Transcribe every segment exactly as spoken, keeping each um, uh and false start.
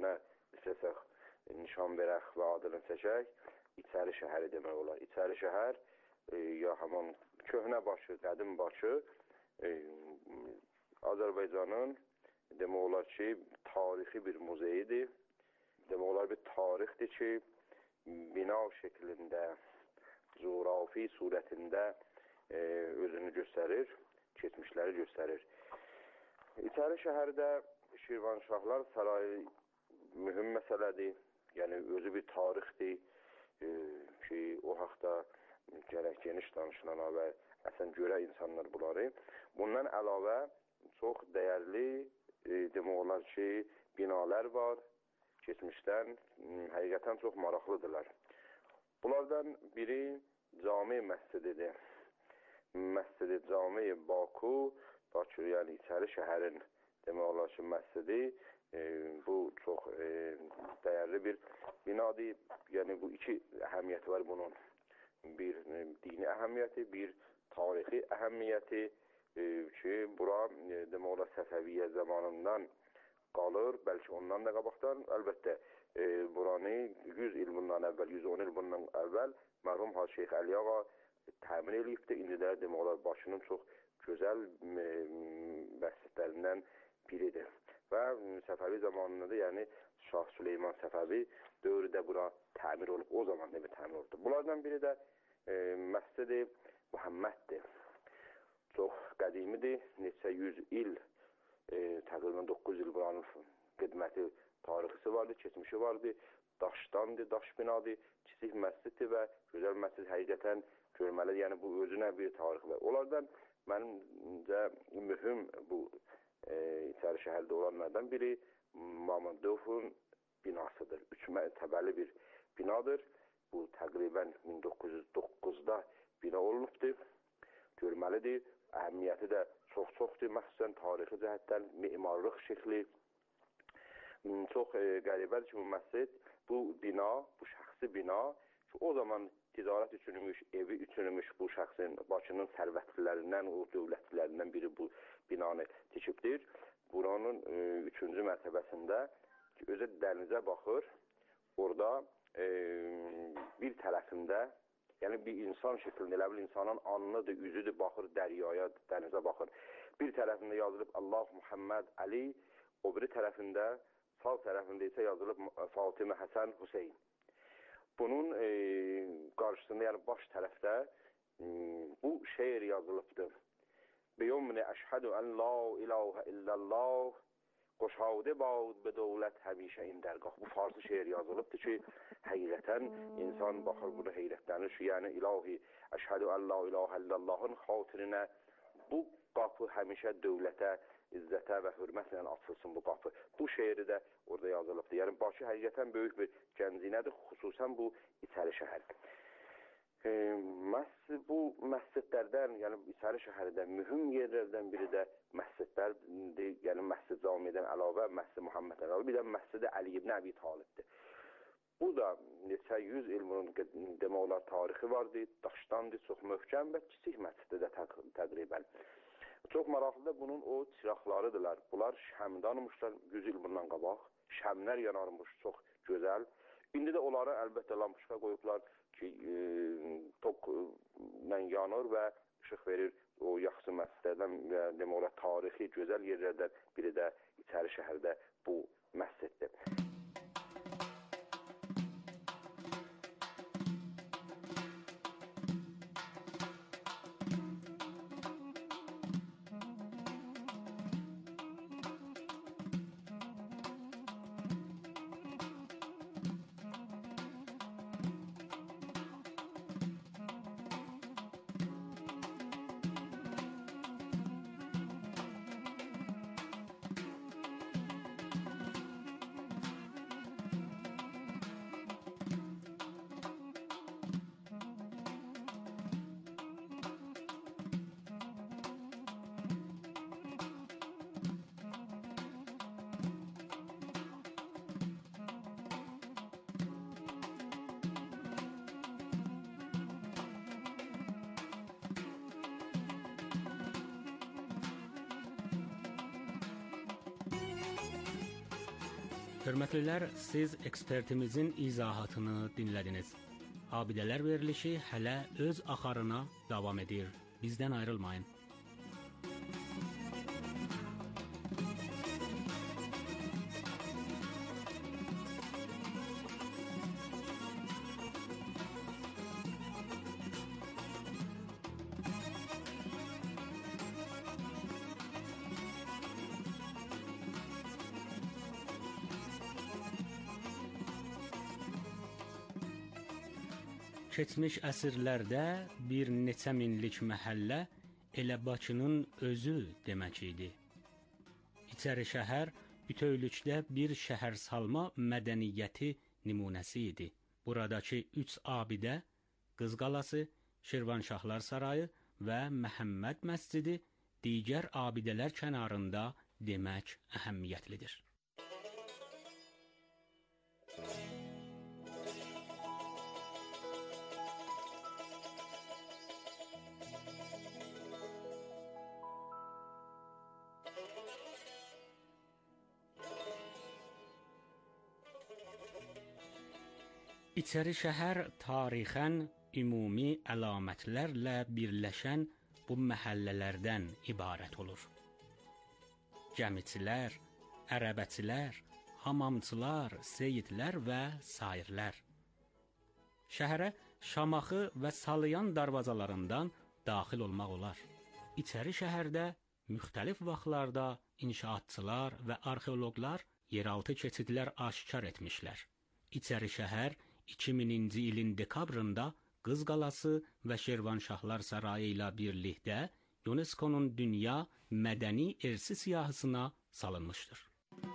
şəhərinə istəsək nişan verək və adını çəkək, İçəri şəhəri demək olar. İçəri şəhər e, ya həman köhnə Bakı, qədim Bakı e, Azərbaycanın demək olar ki, tarixi bir muzeyidir. Demək olar bir tarixdir ki, bina şəklində, coğrafi surətində e, özünü göstərir, keçmişləri göstərir. İçəri şəhərdə Şirvanşahlar sarayı mühüm məsələdir. Yəni, özü bir tarixdir e, ki, o haqda gərək geniş danışılana və əsən görə insanlar bunları. Bundan əlavə çox dəyərli, e, demək olar ki, binalar var. Keçmişdən həqiqətən çox maraqlıdırlar. Bunlardan biri Cami məscididir. Məscidi Cami Baku, Bakı, yəni İçəri şəhərin demək olar ki, məscidi. E, bu çox e, dəyərli bir binadır. Yəni, bu iki əhəmiyyəti var bunun. Bir e, dini əhəmiyyəti, bir tarixi əhəmiyyəti e, ki, bura e, demək olar Səfəviyyə zamanından qalır, bəlkə ondan da qabaqdan. Əlbəttə, e, buranı yüz il bundan əvvəl, yüz on il bundan əvvəl mərhum Hacı Şeyx Əli Ağa təmin edibdir. İndi də demək olar Bakının çox gözəl e, məscidlərindən biridir. Və Səfəvi zamanında da, yəni Şah Süleyman Səfəvi dövrüdə bura təmir olub, o zaman da bir təmir olubdur. Bunlardan biri də e, Məscidi Muhamməddir. Çox qədimidir, neçə yüz il, e, təqribən doqquz il buranın xidməti, tarixisi vardı, keçmişi vardı, daşdandır, daş binadır, kiçik məsciddir və gözəl məscid həqiqətən görməlidir. Yəni, bu özünə bir tarix var. Onlardan mənimcə mühüm bu E, İçəri şəhərdə olanlardan biri Mammadovun binasıdır. Üç mərtəbəli bir binadır. Bu təqribən min doqquz yüz doqquzda bina olunubdur. Görməlidir. Əhəmiyyəti də çox-çoxdur. Məxsusən tarixi cəhətdən memarlıq şəkli. Çox e, qəribədir ki, bu məscid, bu bina, bu şəxsi bina ki, o zaman ticarət üçünmüş, evi üçünmüş bu şəxsin, Bakının sərvətlilərindən, o dövlətlilərindən biri bu binanı tikibdir. Buranın e, üçüncü mərtəbəsində ki, özü dənizə baxır. Orada e, bir tərəfində, yəni bir insan şəklində, elə bil insanın alnıdır, üzüdür, baxır dəryaya, dənizə baxır. Bir tərəfində yazılıb Allah Muhammed Ali, o biri tərəfində, sağ tərəfində isə yazılıb Fatimə Həsən Hüseyin. Bunun e, qarşısında, yəni baş tərəfdə e, bu şeir yazılıbdır. Biyumni əşhədü ən la ilahə illallah qoşadə baud be dövlət həmişə indərqah. Bu farsı şeir yazılıbdır ki, həqiqətən insan baxır, bunu heyrətlənir ki, yəni ilahi əşhədü ən la ilahə illallahın xatirinə bu qapı həmişə dövlətə, izzətə və hörmətlə açılsın bu qapı. Bu şeiri də orada yazılıbdır. Yəni, Bakı həqiqətən böyük bir gənzinədir, xüsusən bu İçəri şəhər. E, məscid, bu məscidlərdən, yəni İçəri şəhərdə mühüm yerlərdən biri də məscidlərdir. Yəni, Məscid Camidən əlavə, Məscid Muhammeddən əlavə, bir də Məscid Əli ibn Əbi Talibdir. Bu da neçə yüz il bunun demək olar tarixi vardır, daşdandır, çox möhkəm və kiçik məsciddir də təqribən. Çox maraqlıdır, bunun o çıraqlarıdırlar. Bunlar şəmdanmışlar yüz il bundan qabaq. Şəmlər yanarmış, çox gözəl. İndi də onları əlbəttə lampışqa qoyublar ki, e, tokla yanır və işıq verir. O yaxşı məscidlərdən və demək olar tarixi, gözəl yerlərdən biri də İçəri şəhərdə bu məsciddir. Hörmətlilər, siz ekspertimizin izahatını dinlədiniz. Abidələr verilişi hələ öz axarına davam edir. Bizdən ayrılmayın. Keçmiş əsrlərdə bir neçə minlik məhəllə elə Bakının özü demək idi. İçəri şəhər bütövlükdə bir şəhər salma mədəniyyəti nümunəsi idi. Buradakı üç abidə, Qız qalası, Şirvanşahlar sarayı və Məhəmməd məscidi digər abidələr kənarında demək əhəmiyyətlidir. İçəri şəhər tarixən ümumi əlamətlərlə birləşən bu məhəllələrdən ibarət olur. Gəmiçilər, ərəbəçilər, hamamçılar, seyidlər və sairlər. Şəhərə Şamaxı və Salayan darvazalarından daxil olmaq olar. İçəri şəhərdə müxtəlif vaxtlarda inşaatçılar və arxeoloqlar yeraltı keçidlər aşkar etmişlər. İçəri şəhər iki mininci ilin dekabrında Qız qalası və Şirvanşahlar sarayı ilə birlikdə UNESCO-nun Dünya Mədəni İrsi siyahısına salınmışdır.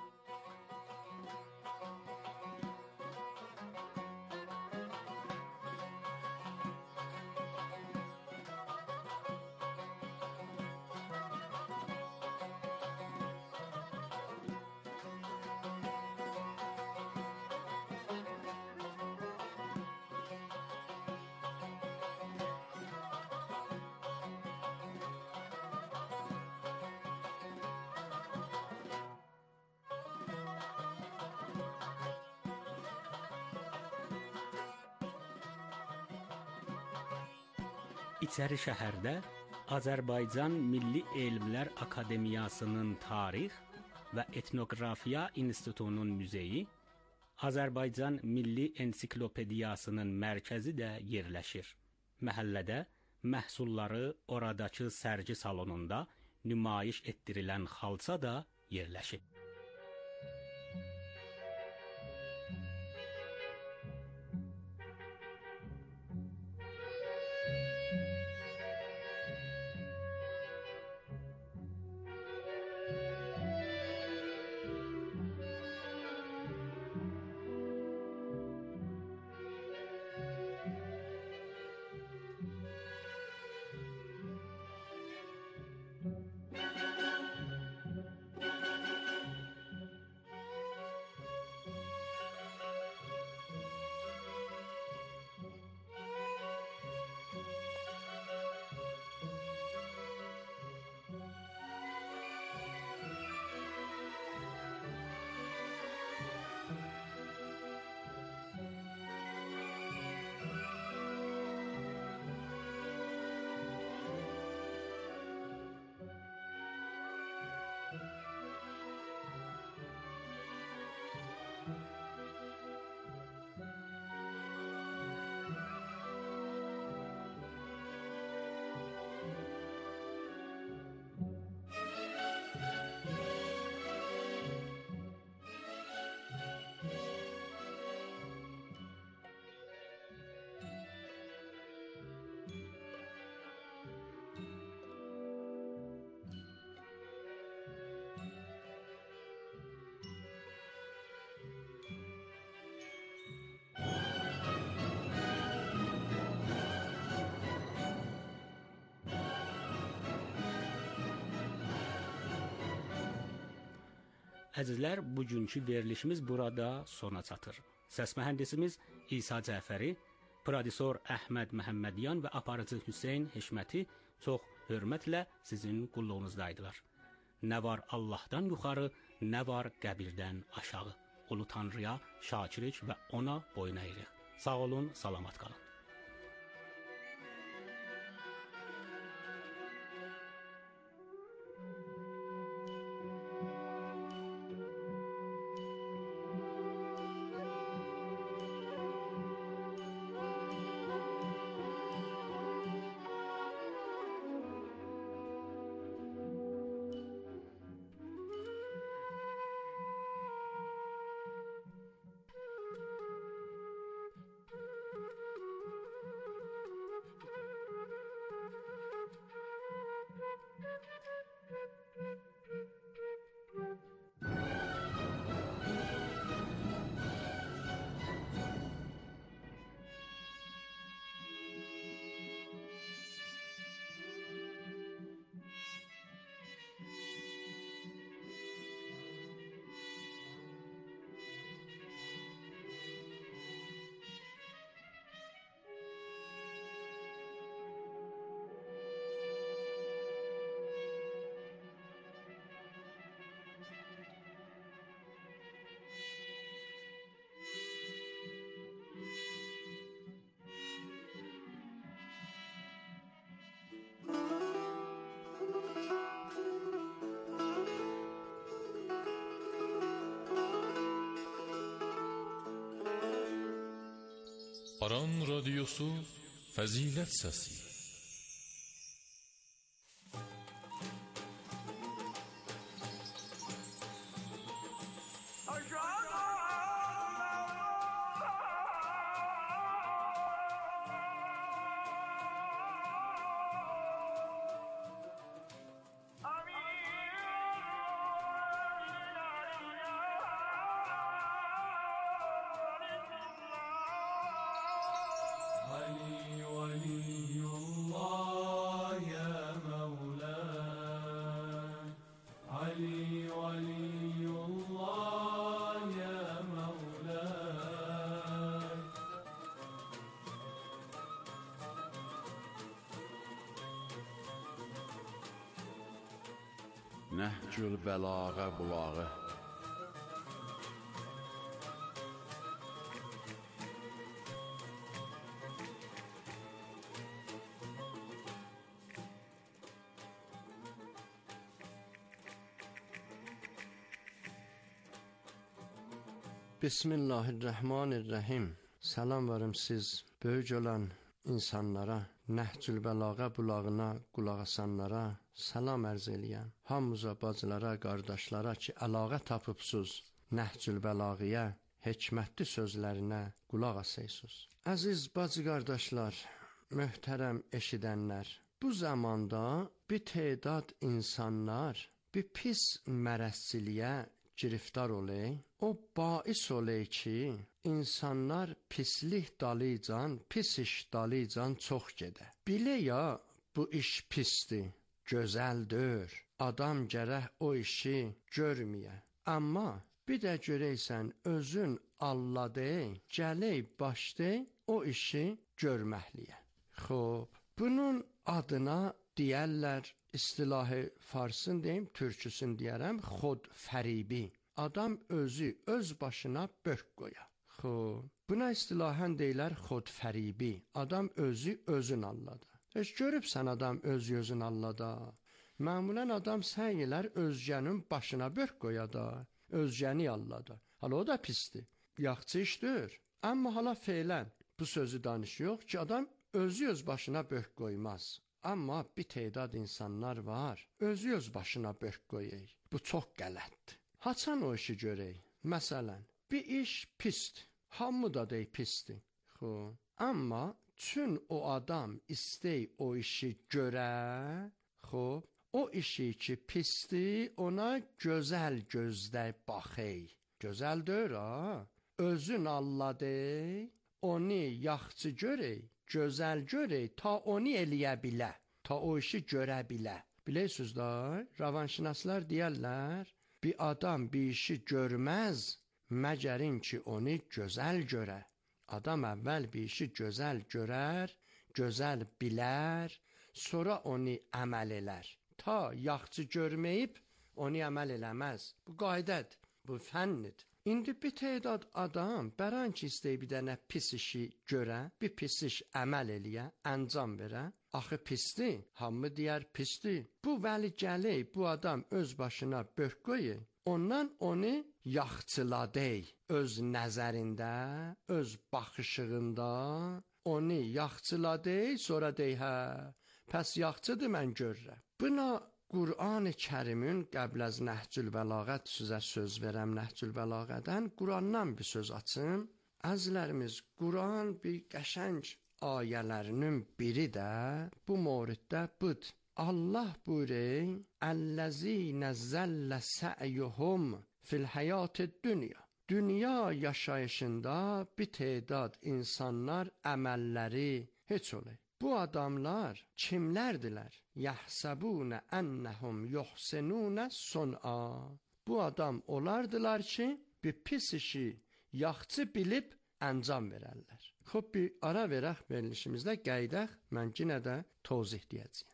İçəri şəhərdə Azərbaycan Milli Elmlər Akademiyasının Tarix və Etnografiya İnstitutunun müzeyi, Azərbaycan Milli Ensiklopediyasının mərkəzi də yerləşir. Məhəllədə məhsulları oradakı sərgi salonunda nümayiş etdirilən xalça da yerləşib. Əzizlər, bugünkü verilişimiz burada sona çatır. Səs mühəndisimiz İsa Cəfəri, prodüsor Əhməd Məhəmmədyan və aparıcı Hüseyn Heşməti çox hörmətlə sizin qulluğunuzdaydılar. Nə var Allahdan yuxarı, nə var qəbirdən aşağı. Ulu Tanrıya şakirik və ona boyun əyirik. Sağ olun, salamat qalın. Aran Radyosu Fəzilət Səsi. علي ولي الله يا مولاي علي ولي الله يا مولاي Nəhcül Bəlağa bulağı. Bismillahirrahmanirrahim. Salam varım siz böyük olan insanlara, Nəhcül Bəlağa bulağına qulaq asanlara salam ərz eləyəm. Hamımıza, bacılara, qardaşlara ki, əlaqə tapıbsınız Nəhcül Bəlağıya, hikmətli sözlərinə qulaq asırsınız. Əziz bacı qardaşlar, möhtərəm eşidənlər, bu zamanda bir tədad insanlar bir pis mərəzçiliyə giriftar olay, o bais olay ki, insanlar pislik dalıcan, pis iş dalıcan çox gedə. Bilə ya bu iş pisdir, gözəldir, adam gərək o işi görməyə. Amma bir də görəysən özün Allah dey, gələk başday o işi görməkliyə. Xob, bunun adına deyərlər, istilahı farsın deyim, türküsün deyərəm, xodfəribi. Adam özü öz başına börk qoya. Xob, buna istilahən deyilər xodfəribi. Adam özü özün allada. Heç görübsən adam özü özün allada. Məmulən adam səy elər özgənin başına börk qoya da, özgəni allada. Hala o da pisdir, yaxçı işdir. Amma hala feylən bu sözü danışıyor ki, adam özü öz başına börk qoymaz. Amma bir tədad insanlar var, özü öz başına börk qoyur. Bu çox qələtdir. Haçan o işi görək? Məsələn, bir iş pisdir, hamı da dey pisdir. Xo, amma çün o adam istey o işi görə, xo, o işi ki pisdir, ona gözəl gözlə baxay. Gözəldir ha? Özün Allah dey, onu yaxçı görək, gözəl görək, ta onu eləyə bilə, ta o işi görə bilə. Bilirsiniz da, rəvanşinaslar deyərlər, bir adam bir işi görməz, məgərin ki onu gözəl görə. Adam əvvəl bir işi gözəl görər, gözəl bilər, sonra onu əməl elər. Ta yaxçı görməyib, onu əməl eləməz. Bu qaydədir, bu fənnidir. İndi bir tədad adam bəran ki istəyir bir dənə pis işi görə, bir pis iş əməl eləyə, əncam verə, axı pisdir, hamı deyər pisdir. Bu vəli gələk, bu adam öz başına börk qoyur, ondan onu yaxçıladək, öz nəzərində, öz baxışığında onu yaxçıladək, sonra deyək, hə, pəs yaxçıdır mən görürəm. Buna Qur'an-ı Kərimin qəbl az Nəhcül Bəlağət sizə söz verəm Nəhcül Bəlağədən, Qur'andan bir söz açım. Əzizlərimiz, Qur'an bir qəşəng ayələrinin biri də bu mövriddə budur. Allah buyurur: "Ellezîne zelle sa'yuhum fil hayatid dünya." Dünya yaşayışında bir tədad insanlar əməlləri heç olur. Bu adamlar kimlərdirlər? Yəhsəbunə ennəhum yuhsinunə sun'a. Bu adam olardılar ki, bir pis işi yaxçı bilib əncam verərlər. Xoş, bir ara verək verilişimizdə, qəydək, mən yenə də tozih deyəcəyəm.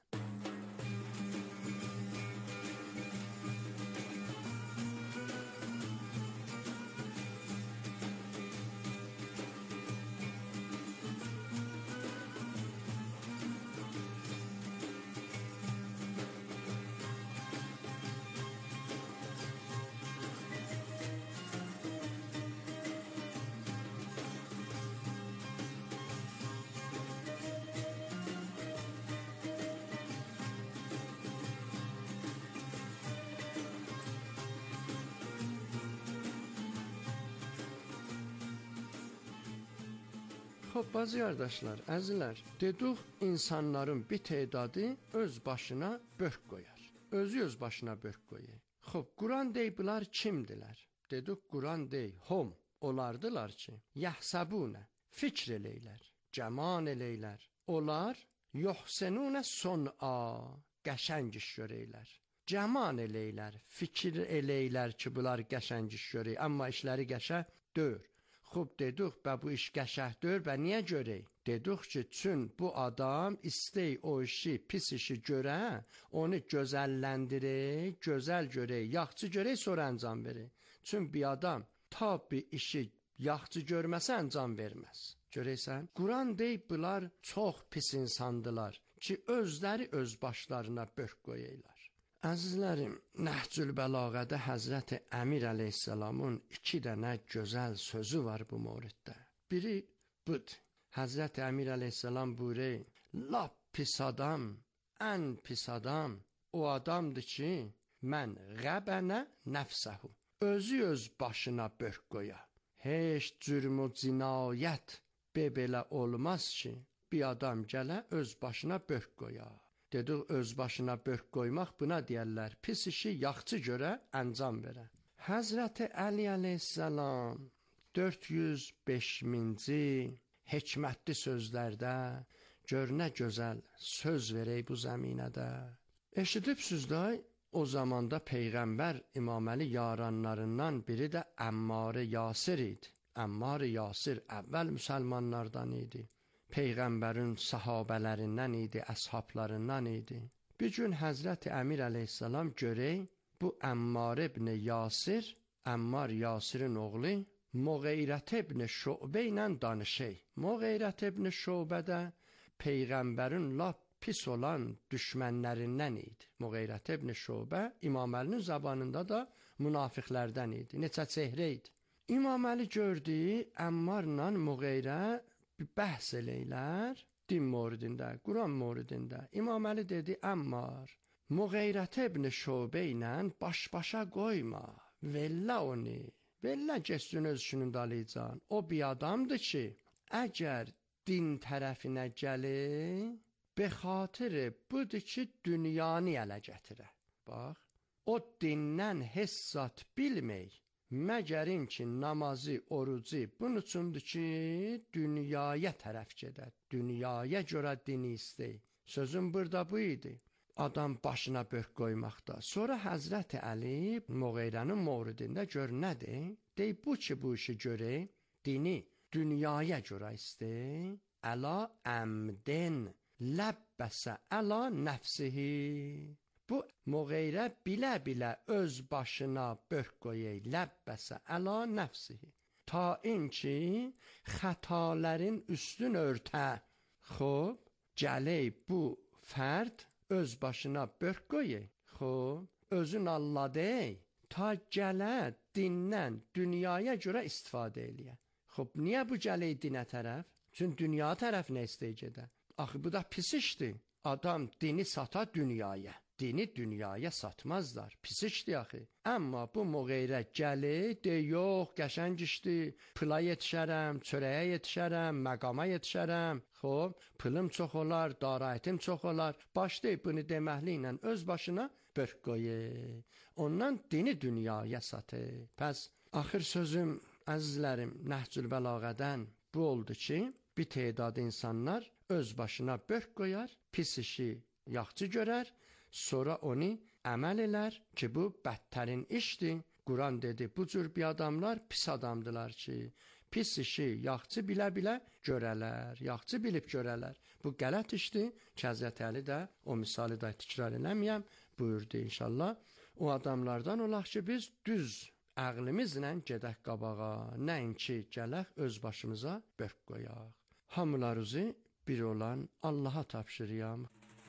Xoş, bazı qardaşlar, əzizlər, dedik insanların bir tədadı öz başına börk qoyar. Özü öz başına börk qoyur. Xoş, Quran deyir, bunlar kimdilər? Dedik, Quran deyir, hum, olardılar ki, yəhsəbunə, fikr eləylər, cəman eləylər. Onlar, yuhsenunə son'a, qəşəng iş görəylər. Cəman eləylər, fikir eləylər ki, bunlar qəşəng iş görək, amma işləri qəşəng deyil. Xoş, dedik, bə bu iş qəşəngdir, bə niyə görək? Dedik ki, çün bu adam istəy o işi, pis işi görə, onu gözəlləndirək, gözəl görək, yaxçı görək, sonra əncam verək. Çün bir adam ta bir işi yaxçı görməsə əncam verməz. Görəksən, Quran deyib, bunlar çox pis insandılar ki, özləri öz başlarına börk qoyaylar. Əzizlərim, Nəhcül Bəlağədə Həzrəti Əmir əleyhissalamın iki dənə gözəl sözü var bu mövriddə. Biri budur. Həzrəti Əmir əleyhissalam buyurur, lap pis adam, ən pis adam o adamdır ki, mən qəbənə nəfsəhu, özü öz başına börk qoya. Heç cürm-ü cinayət belə olmaz ki, bir adam gələ öz başına börk qoya. Dedik, öz başına börk qoymaq buna deyərlər, pis işi yaxçı görə əncam verə. Həzrəti Əli əleyhissalam dörd yüz beş minci hikmətli sözlərdə gör nə gözəl söz verək bu zəminədə. Eşidibsüz də, o zamanda Peyğəmbər İmam Əli yaranlarından biri də Əmmar Yasir idi. Əmmar Yasir əvvəl müsəlmanlardan idi. Peyğəmbərin sahabələrindən idi, əshablarından idi. Bir gün Həzrəti Əmir əleyhissalam görək, bu Əmmar ibn Yasir, Əmmar Yasirin oğlu, Muğeyrət ibn Şubə ilə danışır. Muğeyrət ibn Şubə də Peyğəmbərin lap pis olan düşmənlərindən idi. Muğeyrət ibn Şubə İmam Əlinin zabanında da münafiqlərdən idi. Neçə çehrə idi. İmam Əli gördü, Əmmarla Muğeyrə bir bəhs eləylər din mövridində, Quran mövridində. İmam Əli dedi, Əmmar, Muğeyrət ibn Şubə ilə baş-başa qoyma, vellə onu, vellə geçsin öz işinin dalıcan. O bir adamdır ki, əgər din tərəfinə gəlir, be xatiri budur ki, dünyanı ələ gətirə. Bax, o dindən hissat bilmək, məgərin ki, namazı, orucu bunun üçündür ki, dünyaya tərəf gedər. Dünyaya görə dini istəyir. Sözüm burada bu idi. Adam başına börk qoymaqda. Sonra Həzrəti Əli Muğeyrənin mövridində gör nədir? Deyib, bu ki, bu işi görək, dini dünyaya görə istəyir. Əla əmdin ləbbəsə əla nəfsihi. Bu bu Muğeyrə bilə-bilə öz başına börk qoyay, ləbbəsə əla nəfsihi. Ta inki xətalərin üstün örtə. Xob, gələk bu fərd öz başına börk qoyay. Xob, özün alladey. Ta gələ dindən dünyaya görə istifadə eləyə. Xob, niyə bu gələk dinə tərəf? Çünki dünya tərəf nə istəyəcədə? Axı bu da pis işdir. Adam dini sata dünyaya. Dini dünyaya satmazlar. Pis işdir axı. Amma bu Muğeyrə gəlir, de yox, qəşəng işdir. Pula yetişərəm, çörəyə yetişərəm, məqama yetişərəm. Xob, pulum çox olar, darayətim çox olar. Başlayıb bunu deməklə öz başına börk qoyur. Ondan dini dünyaya satır. Pəs axır sözüm, əzizlərim, Nəhcül Bəlağədən bu oldu ki, bir tədad insanlar öz başına börk qoyar, pis işi yaxşı görər, sonra onu əməl elər ki, bu bədtərin işdir. Quran dedi, bu cür bir adamlar pis adamdılar ki, pis işi yaxşı bilə-bilə görələr, yaxşı bilib görələr. Bu qələt işdir ki, Həzrəti Əli də o misalı da təkrar eləməyəm, buyurdu inşallah. O adamlardan olaq ki, biz düz əqlimizlə gedək qabağa, nəinki gələk öz başımıza börk qoyaq. Hamılarınızı bir olan Allaha tapşırıyam.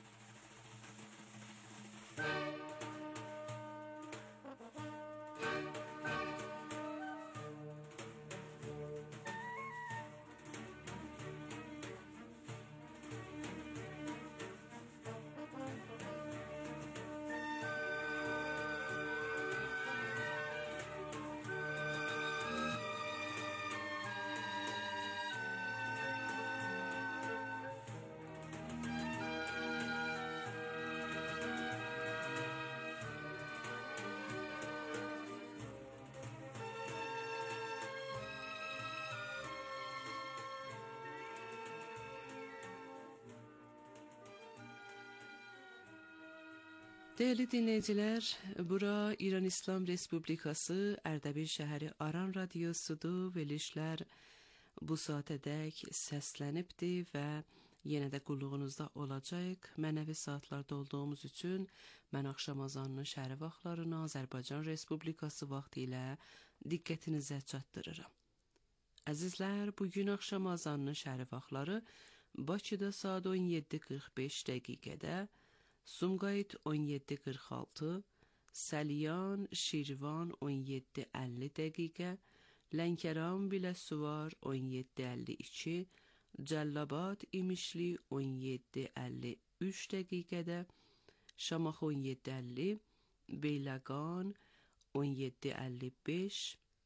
Değerli dinleyiciler, bura İran İslam Respublikası Ərdəbil şəhəri Aran radiosudur. Verilişlər bu saatədək səslənibdir və yenə də qulluğunuzda olacaq. Mənəvi saatlarda olduğumuz üçün mən axşam azanının şəhəri vaxtlarını Azərbaycan Respublikası vaxtı ilə diqqətinizə çatdırıram. Əzizlər, bugün axşam azanının şəhəri vaxtları Bakıda saat on yeddi qırx beş dəqiqədə, Sumqayıt on yeddi qırx altı, Səliyan, Şirvan on yeddi əlli dəqiqə, Lənkəran, Biləsuvar on yeddi əlli iki, Cəllabad, İmişli on yeddi əlli üç dəqiqədə, Şamax on yeddi əlli, Beyləqan on yeddi əlli beş,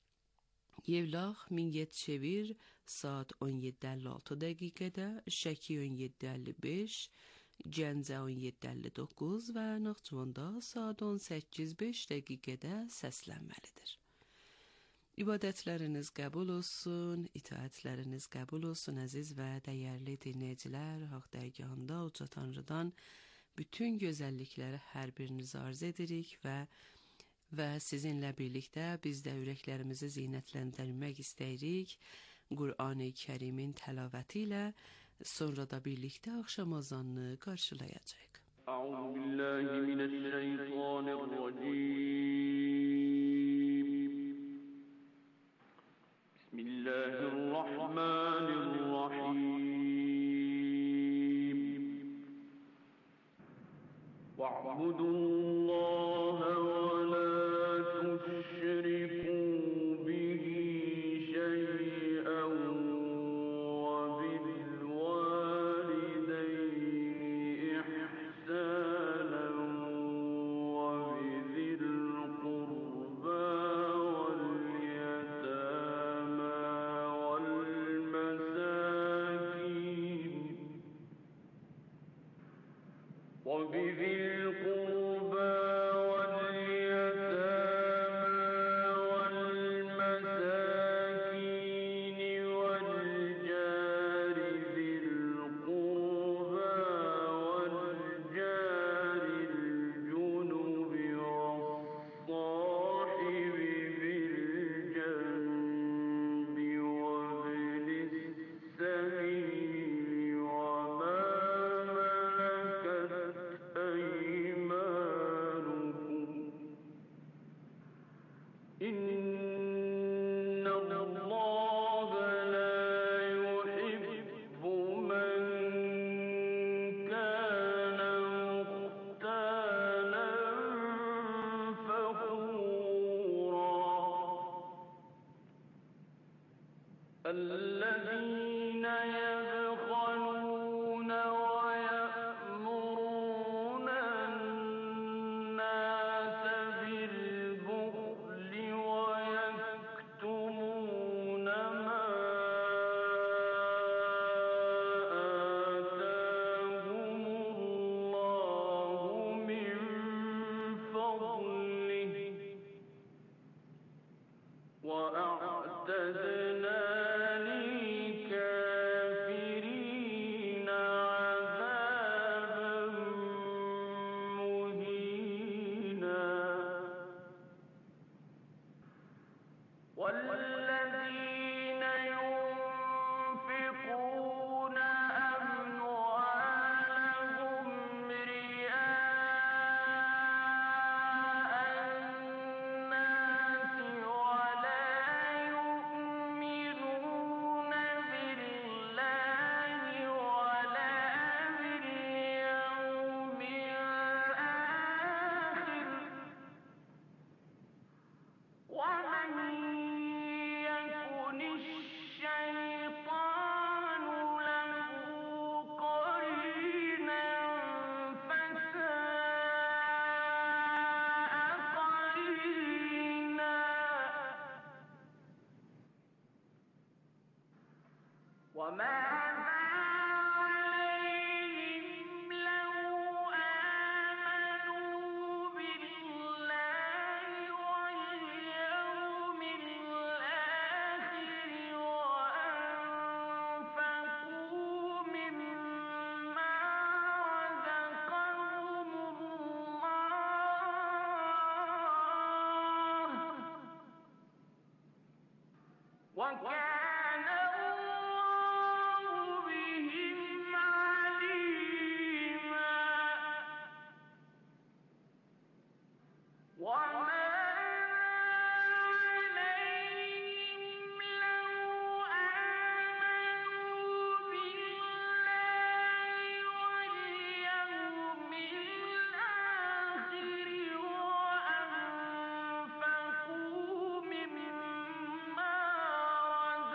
Yevlax, Mingəçevir saat on yeddi əlli altı dəqiqədə, Şəki on yeddi əlli beş, Gəncə on yeddi əlli doqquz və Naxçıvanda saat on səkkiz beş dəqiqədə səslənməlidir. İbadətləriniz qəbul olsun, itaətləriniz qəbul olsun əziz və dəyərli dinləyicilər. Haqq dərgahında Uca Tanrıdan bütün gözəllikləri hər birinizə arz edirik və və sizinlə birlikdə biz də ürəklərimizi zinətləndirmək istəyirik. Qur'an-ı Kərimin təlavəti ilə sonra da birlikdə axşam azanını qarşılayacaq. Euzubillahimineşşeytanirracim. Bismillahirrahmanirrahim. Va'budullaha ve la tuşriku bihi şey'en وبذي القربى السبيل وما ملكت أيمانكم الذين يبخلون ويأمرون الناس بالبخل ويكتمون ما آتاهم الله من فضله وأعتدنا للكافرين عذابا مهينا والذين ينفقون أموالهم رئاء الناس ولا يؤمنون بالله ولا باليوم الآخر ومن يكن الشيطان له قرينا فساء قرينا وماذا عليهم لو آمنوا بالله واليوم الآخر وأنفقوا مما رزقهم الله وكان الله بهم عليما وما عليهم لو آمنوا بالله واليوم الآخر وأنفقوا مما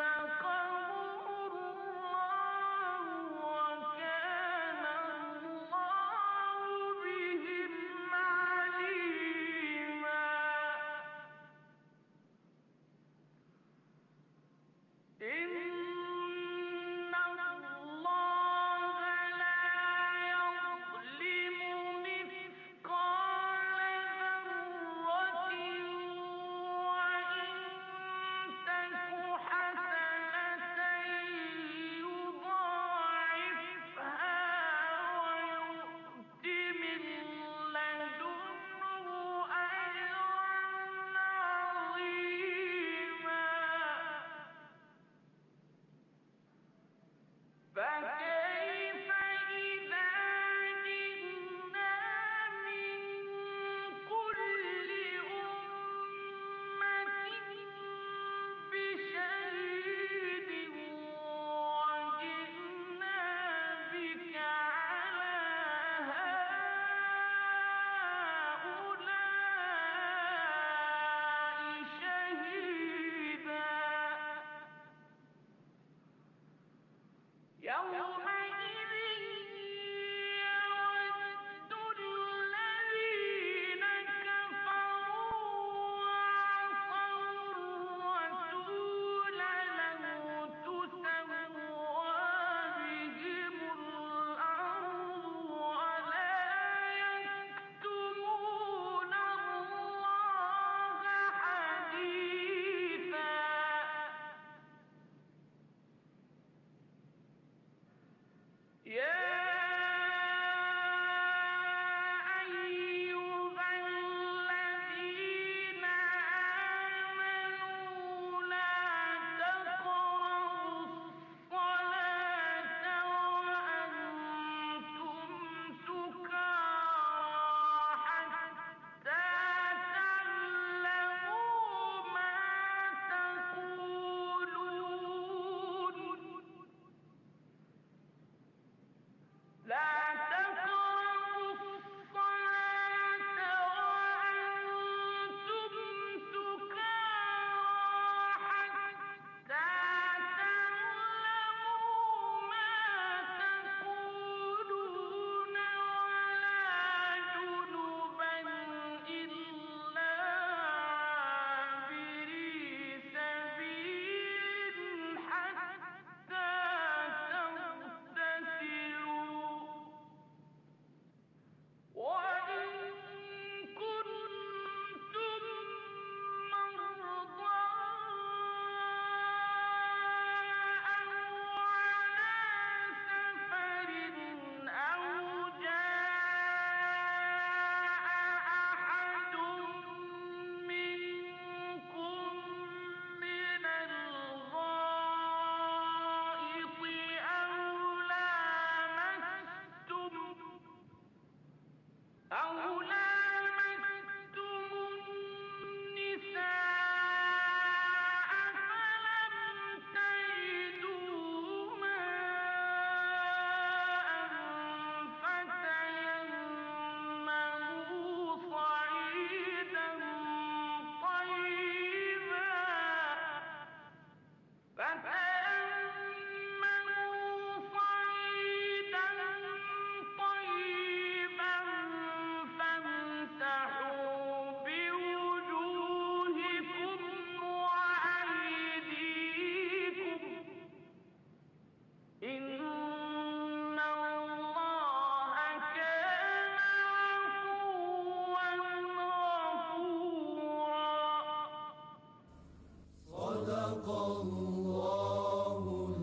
صدق الله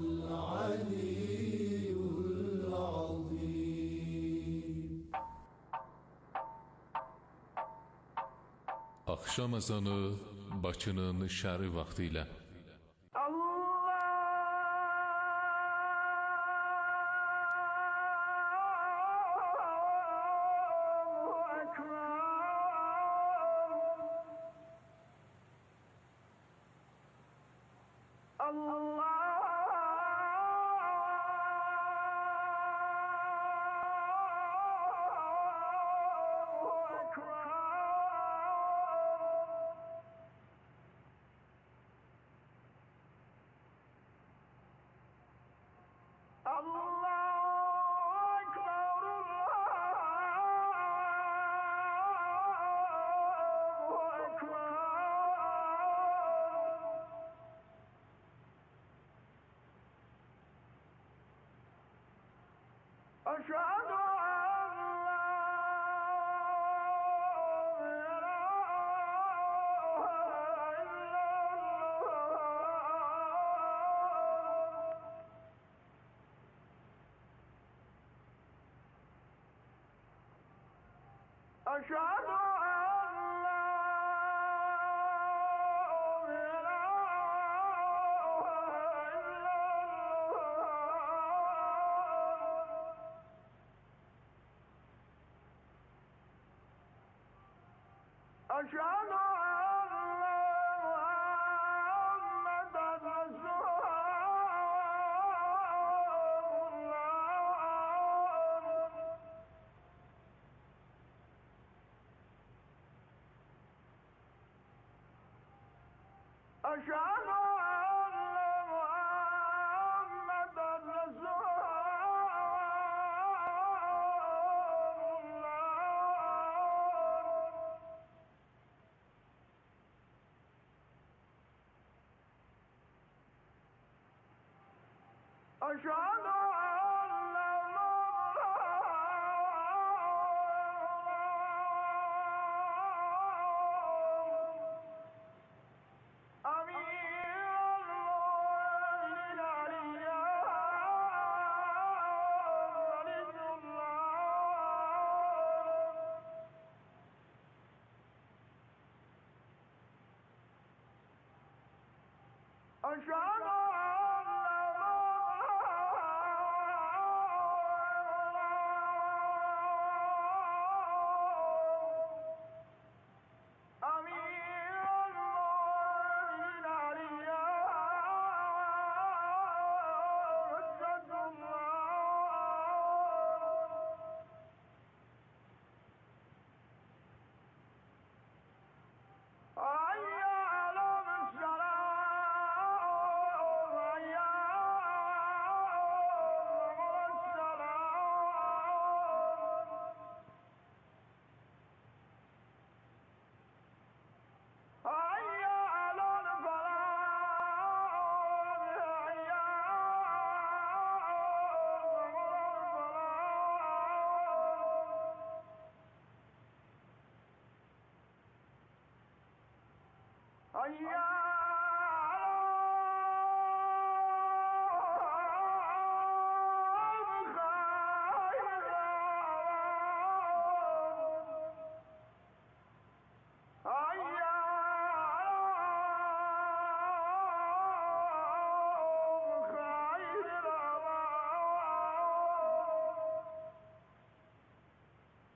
العلي العظیم. Axşam azanı Bakının şəhəri vaxtı ilə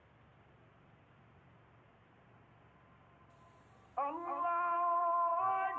Allah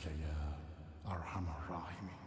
يا أرحم الراحمين.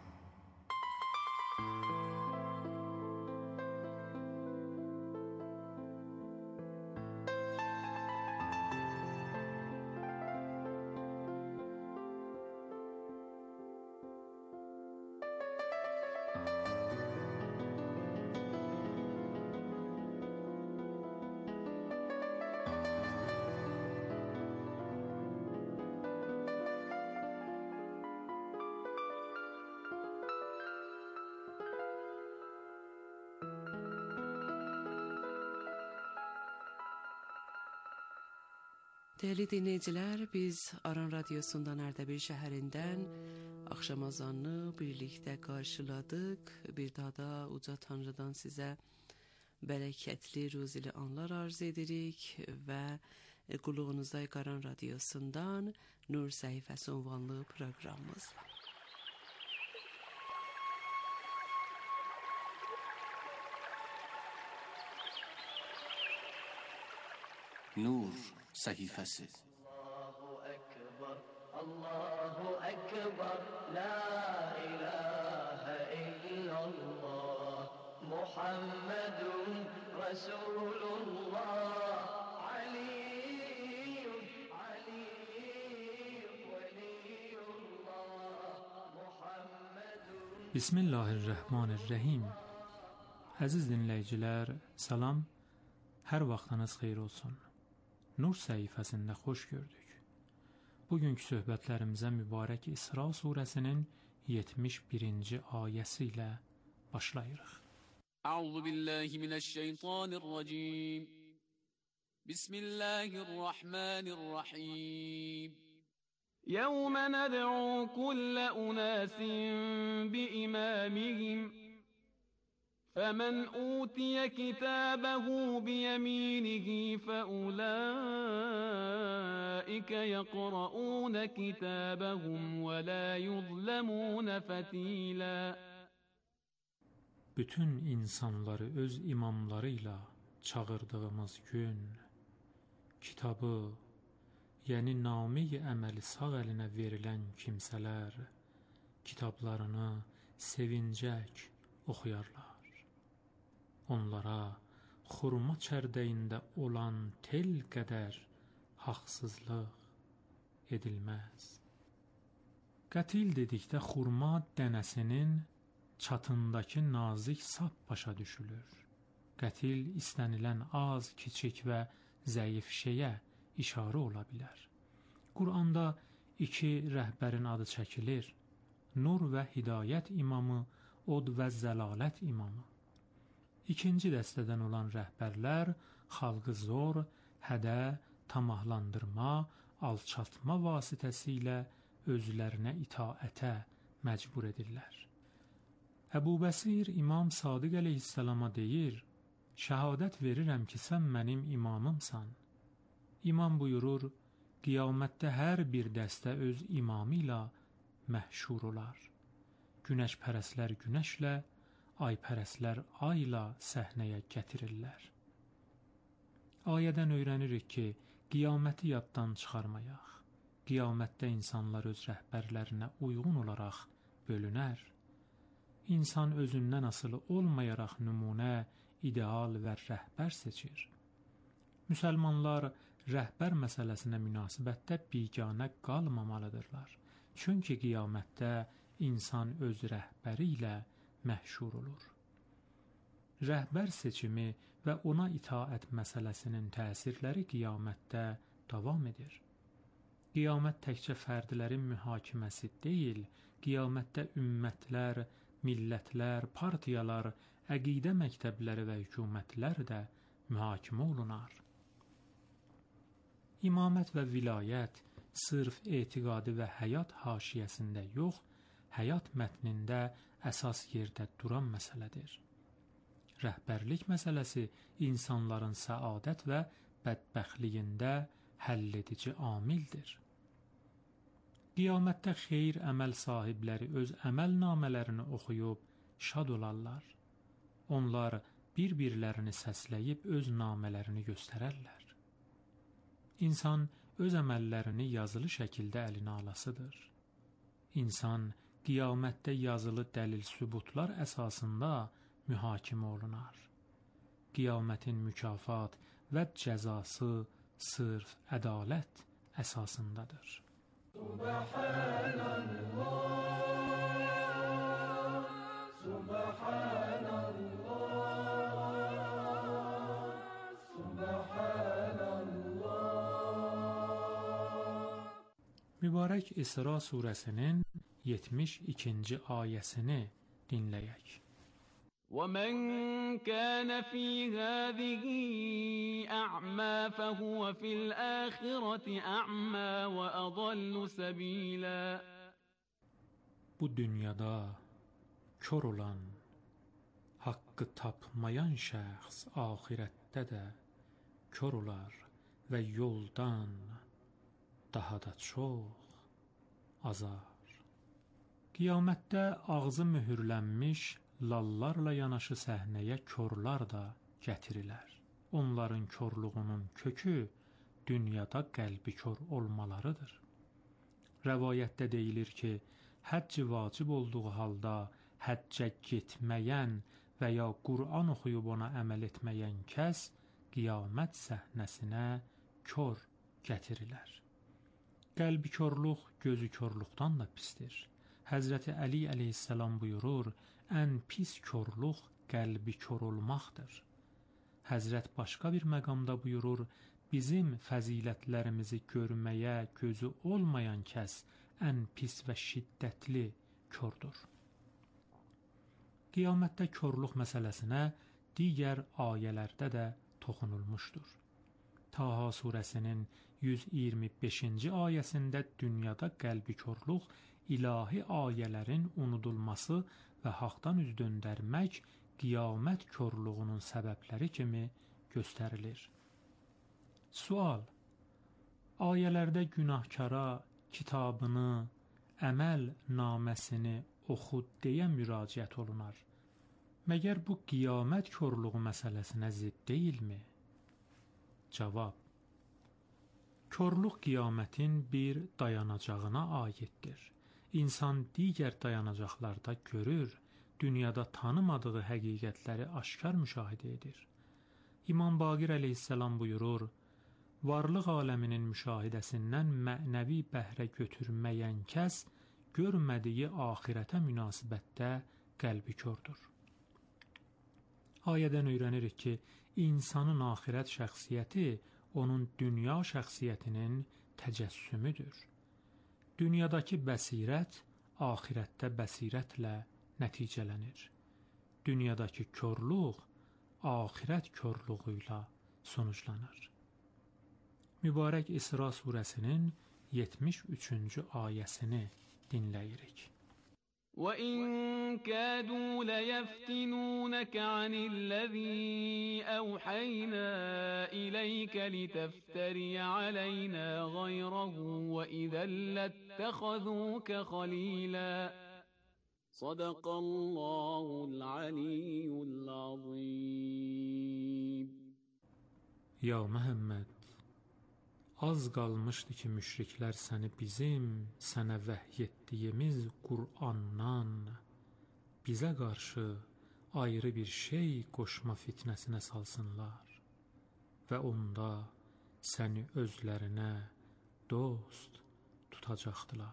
Değerli dinləyicilər, biz Aran Radyosu'ndan Ərdəbil şəhərindən axşam azanını birlikdə qarşıladıq. Bir daha da Uca Tanrıdan sizə bərəkətli, ruzili anlar arz edirik və qulluğunuzda Aran Radyosu'ndan Nur Səhifəsi ünvanlı proqramımız. Nur səhifəsi. Allahu Ekber, Allahu Ekber, La ilahe illallah, Muhammedun Resulullah, Aliyyun, Aliyyun, Veliyullah, Muhammedun. Bismillahirrahmanirrahim. Əziz dinləyicilər, salam, hər vaxtınız xeyir olsun. Nur səhifəsində xoş gördük. Bugünkü söhbətlərimizə mübarək İsra surəsinin yetmiş birinci ayəsi ilə başlayırıq. Əuzu billahi minəşşeytanirracim. Bismillahirrahmanirrahim. Yevme ned'u kulle unasin bi imamihim. فمن أوتي كتابه بيمينه فأولئك يقرؤون كتابهم ولا يظلمون فتيلا. Bütün insanları öz imamlarıyla çağırdığımız gün, kitabı, yəni name-i əməli sağ əlinə verilən kimsələr kitablarını sevincək oxuyarlar. Onlara xurma çərdəyində olan tel qədər haqsızlıq edilməz. Qətil dedikdə xurma dənəsinin çatındakı nazik sap başa düşülür. Qətil istənilən az, kiçik və zəif şeyə işarə ola bilər. Quranda iki rəhbərin adı çəkilir. Nur və hidayət imamı, od və zəlalət imamı. İkinci dəstədən olan rəhbərlər xalqı zor, hədə, tamahlandırma, alçaltma vasitəsilə özlərinə itaətə məcbur edirlər. Əbu Bəsir İmam Sadiq əleyhissalama deyir, şəhadət verirəm ki, sən mənim imamımsan. İmam buyurur, qiyamətdə hər bir dəstə öz imamı ilə məhşur olar. Günəşpərəslər günəşlə, aypərəslər ayla səhnəyə gətirirlər. Ayədən öyrənirik ki, qiyaməti yaddan çıxarmayaq. Qiyamətdə insanlar öz rəhbərlərinə uyğun olaraq bölünər. İnsan özündən asılı olmayaraq nümunə, ideal və rəhbər seçir. Müsəlmanlar rəhbər məsələsinə münasibətdə biganə qalmamalıdırlar. Çünki qiyamətdə insan öz rəhbəri ilə məhşur olur. Rəhbər seçimi və ona itaət məsələsinin təsirləri qiyamətdə davam edir. Qiyamət təkcə fərdlərin mühakiməsi deyil, qiyamətdə ümmətlər, millətlər, partiyalar, əqidə məktəbləri və hökumətlər də mühakimə olunar. İmamət və vilayət sırf etiqadi və həyat haşiyəsində yox, həyat mətnində əsas yerdə duran məsələdir. Rəhbərlik məsələsi insanların səadət və bədbəxtliyində həlledici amildir. Qiyamətdə xeyir əməl sahibləri öz əməl namələrini oxuyub şad olarlar. Onlar bir-birlərini səsləyib öz namələrini göstərərlər. İnsan öz əməllərini yazılı şəkildə əlinə alasıdır. İnsan qiyamətdə yazılı dəlil sübutlar əsasında mühakimə olunar. Qiyamətin mükafat və cəzası sırf ədalət əsasındadır. Subhanallah, Subhanallah, Subhanallah. Mübarək İsra surəsinin yetmiş ikinci ayəsini dinləyək. وَمَنْ كَانَ فِي هَذِهِ أَعْمَى فَهُوَ فِي الْآخِرَةِ أَعْمَى وَأَضَلُّ سَبِيلًا. Bu dünyada kör olan, haqqı tapmayan şəxs ahirətdə də kör olar və yoldan daha da çox azar. Qiyamətdə ağzı mühürlənmiş lallarla yanaşı səhnəyə körlər də gətirilər. Onların körlüğünün kökü dünyada qəlbi kör olmalarıdır. Rəvayətdə deyilir ki, həcc vacib olduğu halda həccə getməyən və ya Qur'an oxuyub ona əməl etməyən kəs qiyamət səhnəsinə kör gətirilər. Qəlbi körlük gözü körlükdən də pisdir. Həzrəti Əli əleyhissalam buyurur, ən pis körlük qəlbi kör olmaqdır. Həzrət başqa bir məqamda buyurur, bizim fəzilətlərimizi görməyə gözü olmayan kəs ən pis və şiddətli kördür. Qiyamətdə körlük məsələsinə digər ayələrdə də toxunulmuşdur. Taha surəsinin yüz iyirmi beşinci ayəsində dünyada qəlbi körlük ilahi ayələrin unudulması və haqdan üz döndərmək qiyamət körlüğünün səbəbləri kimi göstərilir. Sual: ayələrdə günahkara kitabını, əməl naməsini oxu deyə müraciət olunar. Məgər bu qiyamət körlüğü məsələsinə zidd deyilmi? Cavab: körlük qiyamətin bir dayanacağına aiddir. İnsan digər dayanacaqlarda görür, dünyada tanımadığı həqiqətləri aşkar müşahidə edir. İmam Baqir əleyhissalam buyurur, varlıq aləminin müşahidəsindən mənəvi bəhrə götürməyən kəs görmədiyi axirətə münasibətdə qəlbi kördür. Ayədən öyrənirik ki, insanın axirət şəxsiyyəti onun dünya şəxsiyyətinin təcəssümüdür. Dünyadakı bəsirət axirətdə bəsirətlə nəticələnir. Dünyadakı körlük axirət körlüğü ilə sonuçlanır. Mübarək İsra surəsinin yetmiş üçüncü ayəsini dinləyirik. وَإِن كَادُوا لَيَفْتِنُونَكَ عَنِ الَّذِي أَوْحَيْنَا إِلَيْكَ لِتَفْتَرِيَ عَلَيْنَا غَيْرَهُ وَإِذًا لَاتَّخَذُوكَ خَلِيلًا. صَدَقَ اللَّهُ الْعَلِيُّ الْعَظِيمُ. Ya Məhəmməd, az qalmışdı ki, müşriklər səni bizim, sənə vəhy etdiyimiz Qur'andan bizə qarşı ayrı bir şey qoşma fitnəsinə salsınlar və onda səni özlərinə dost tutacaqdılar.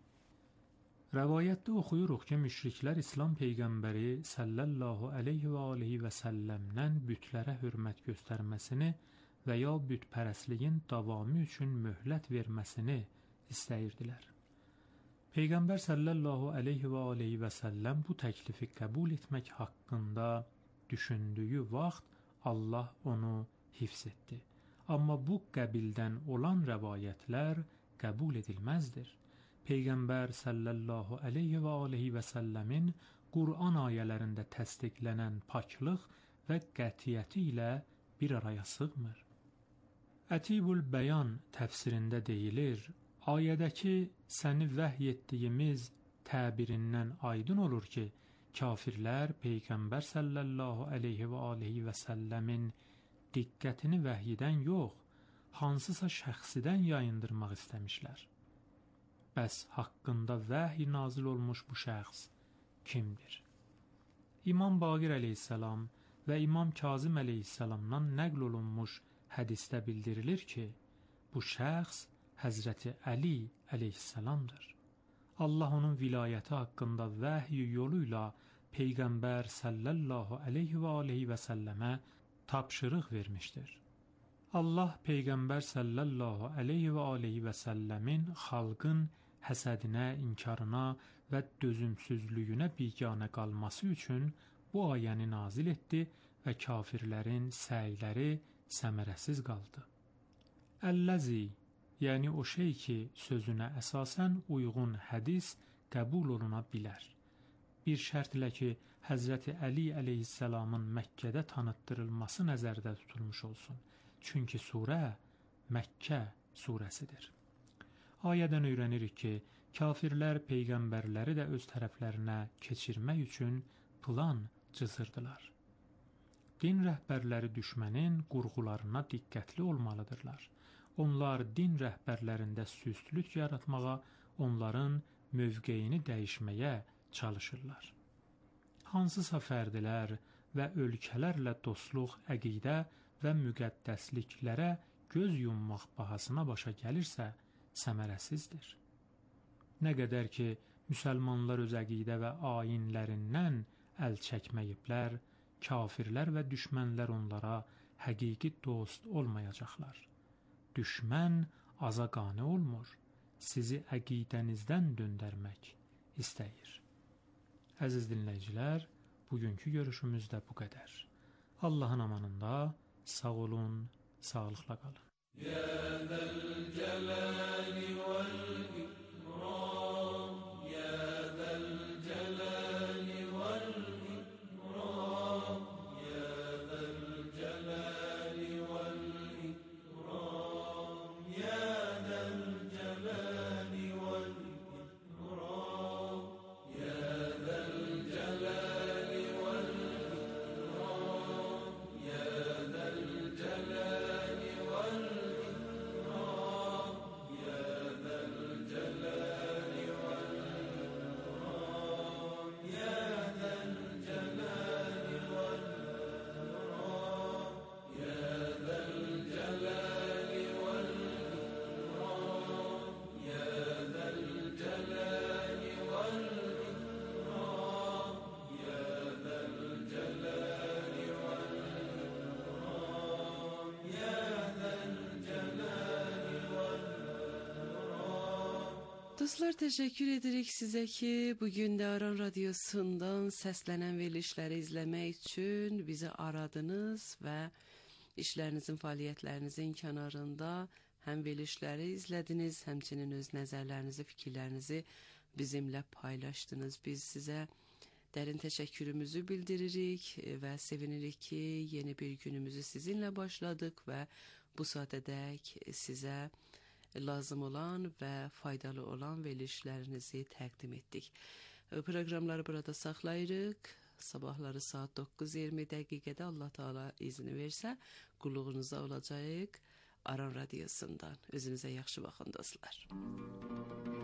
Rəvayətdə oxuyuruq ki, müşriklər İslam Peyğəmbəri sallallahu aleyhi və aleyhi və səlləmdən bütlərə hörmət göstərməsini və ya bütpərəstliyin davamı üçün möhlət verməsini istəyirdilər. Peyğəmbər sallallahu aleyhi və aleyhi və səlləm bu təklifi qəbul etmək haqqında düşündüyü vaxt Allah onu hifz etdi. Amma bu qəbildən olan rəvayətlər qəbul edilməzdir. Peyğəmbər sallallahu aleyhi və aleyhi və səlləmin Qur'an ayələrində təsdiqlənən paklıq və qətiyyəti ilə bir araya sığmır. Ətibül Bəyan təfsirində deyilir, ayədəki səni vəhy etdiyimiz təbirindən aydın olur ki, kafirlər Peyğəmbər sallallahu aleyhi və aleyhi və səlləmin diqqətini vəhyidən yox, hansısa şəxsidən yayındırmaq istəmişlər. Bəs haqqında vəhy nazil olmuş bu şəxs kimdir? İmam Baqir əleyhissalam və İmam Kazım əleyhissalamdan nəql olunmuş hədisdə bildirilir ki, bu şəxs Həzrəti Əli əleyhissalamdır. Allah onun vilayəti haqqında vəhy yolu ilə Peyğəmbər sallallahu aleyhi və aleyhi və səlləmə tapşırıq vermişdir. Allah Peyğəmbər sallallahu aleyhi və aleyhi və səlləmin xalqın həsədinə, inkarına və dözümsüzlüyünə biganə qalması üçün bu ayəni nazil etdi və kafirlərin səyləri səmərəsiz qaldı. Əlləzi, yəni o şey ki, sözünə əsasən uyğun hədis qəbul oluna bilər. Bir şərtlə ki, Həzrəti Əli əleyhissalamın Məkkədə tanıtdırılması nəzərdə tutulmuş olsun. Çünki surə Məkkə surəsidir. Ayədən öyrənirik ki, kafirlər peyğəmbərləri də öz tərəflərinə keçirmək üçün plan cızırdılar. Din rəhbərləri düşmənin qurğularına diqqətli olmalıdırlar. Onlar din rəhbərlərində süstlük yaratmağa, onların mövqeyini dəyişməyə çalışırlar. Hansısa fərdilər və ölkələrlə dostluq, əqidə və müqəddəsliklərə göz yummaq bahasına başa gəlirsə, səmərəsizdir. Nə qədər ki, müsəlmanlar öz əqidə və ayinlərindən əl çəkməyiblər, kafirlər və düşmənlər onlara həqiqi dost olmayacaqlar. Düşmən aza qane olmur, sizi əqidənizdən döndərmək istəyir. Əziz dinləyicilər, bugünkü görüşümüz də bu qədər. Allahın amanında sağ olun, sağlıqla qalın. يا ذا الجلال والإكرام يا ذا الجلال والإكرام يا ذا الجلال والإكرام يا ذا الجلال والإكرام يا ذا الجلال والإكرام يا ذا الجلال Dostlar, təşəkkür edirik sizə ki, bugün də Aran Radiosundan səslənən verilişləri izləmək üçün bizi aradınız və işlərinizin, fəaliyyətlərinizin kənarında həm verilişləri izlədiniz, həmçinin öz nəzərlərinizi, fikirlərinizi bizimlə paylaşdınız. Biz sizə dərin təşəkkürümüzü bildiririk və sevinirik ki, yeni bir günümüzü sizinlə başladıq və bu saatədək sizə lazım olan və faydalı olan verilişlərinizi təqdim etdik. Proqramları burada saxlayırıq. Sabahları saat doqquz iyirmi dəqiqədə Allah Taala izni versə, qulluğunuza olacağıq Aran Radiosundan. Özünüzə yaxşı baxın dostlar.